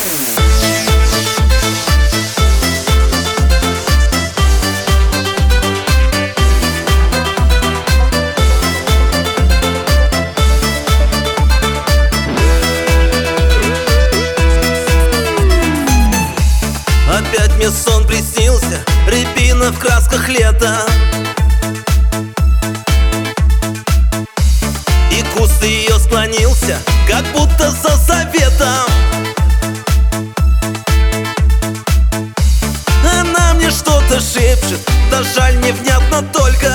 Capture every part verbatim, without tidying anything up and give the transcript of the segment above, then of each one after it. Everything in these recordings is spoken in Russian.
Опять мне сон приснился, рябина в красках лета, и куст ее склонился, как будто за советом. Она мне что-то шепчет, да жаль, невнятно только.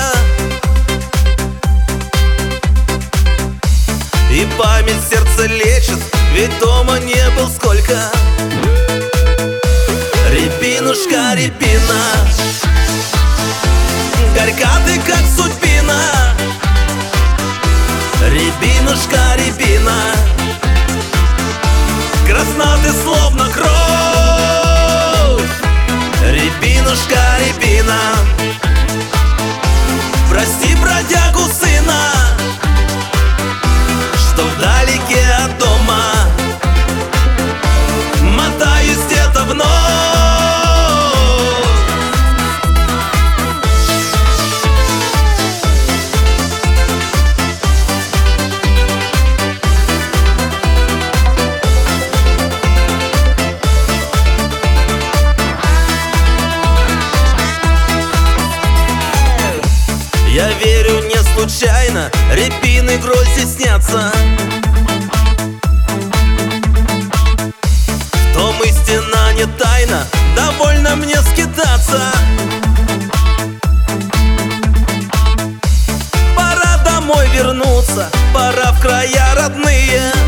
И память сердце лечит, ведь дома не был сколько. Рябинушка, рябина, горька ты, как судьбина. Рябинушка, рябина, красна ты, словно кровь. Рябинушка, рябина, прости бродягу сына, что вдалеке от дома мотаюсь где-то вновь. Я верю, не случайно рябины грозди снятся. В том истина не тайна, довольно мне скитаться. Пора домой вернуться, пора в края родные.